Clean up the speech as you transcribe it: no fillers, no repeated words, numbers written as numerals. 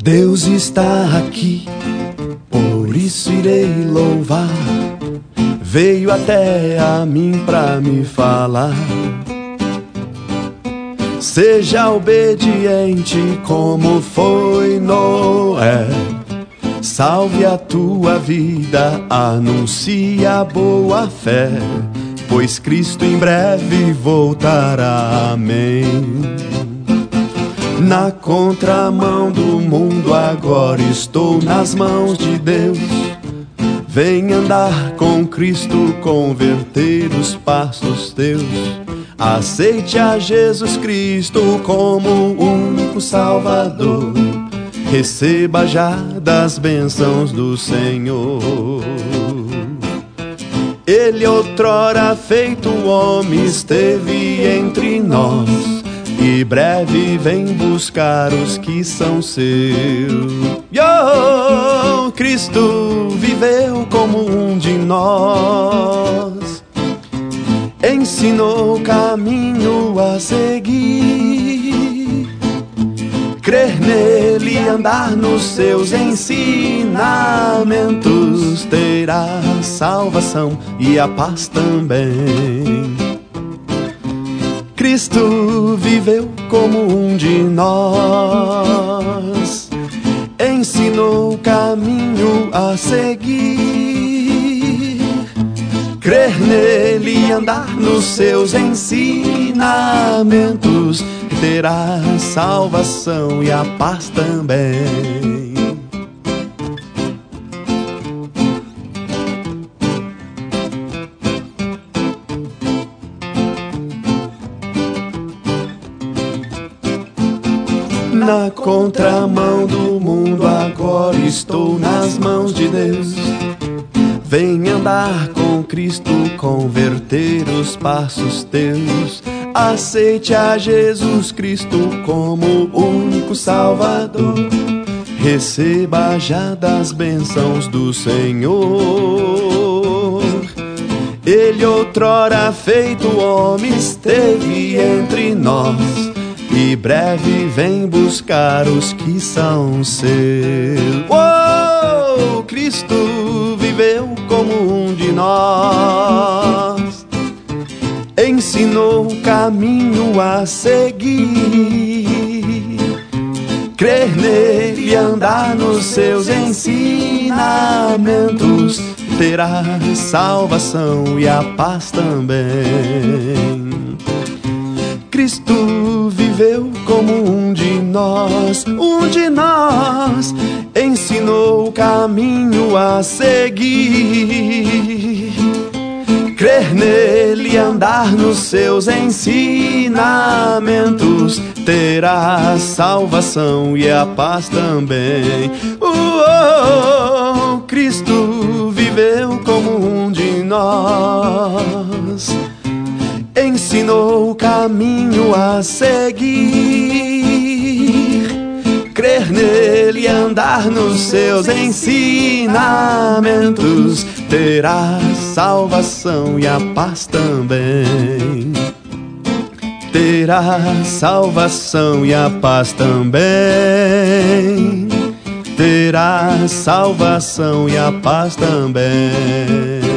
Deus está aqui, por isso irei louvar. Veio até a mim pra me falar. Seja obediente como foi Noé. Salve a tua vida, anuncia a boa fé, pois Cristo em breve voltará. Amém. Na contramão do mundo agora estou nas mãos de Deus. Vem andar com Cristo, converter os passos teus. Aceite a Jesus Cristo como o único Salvador. Receba já das bênçãos do Senhor. Ele outrora feito homem esteve entre nós, e breve vem buscar os que são seus. Cristo viveu como um de nós, ensinou o caminho a seguir. Crer nele e andar nos seus ensinamentos, terá salvação e a paz também. Cristo viveu como um de nós, ensinou o caminho a seguir. Crer nele e andar nos seus ensinamentos, terá salvação e a paz também. Na contramão do mundo agora estou nas mãos de Deus. Vem andar com Cristo, converter os passos teus. Aceite a Jesus Cristo como o único Salvador. Receba já das bênçãos do Senhor. Ele outrora feito homem esteve entre nós, e breve vem buscar os que são seus. Cristo viveu como um de nós, ensinou o caminho a seguir. Crer nele e andar nos seus ensinamentos, terá salvação e a paz também. Cristo viveu como um de nós, ensinou o caminho a seguir. Crer nele e andar nos seus ensinamentos, terá salvação e a paz também. Cristo viveu como um de nós, ensinou o caminho a seguir. Crer nele e andar nos seus ensinamentos, terá salvação e a paz também. Terá salvação e a paz também. Terá salvação e a paz também.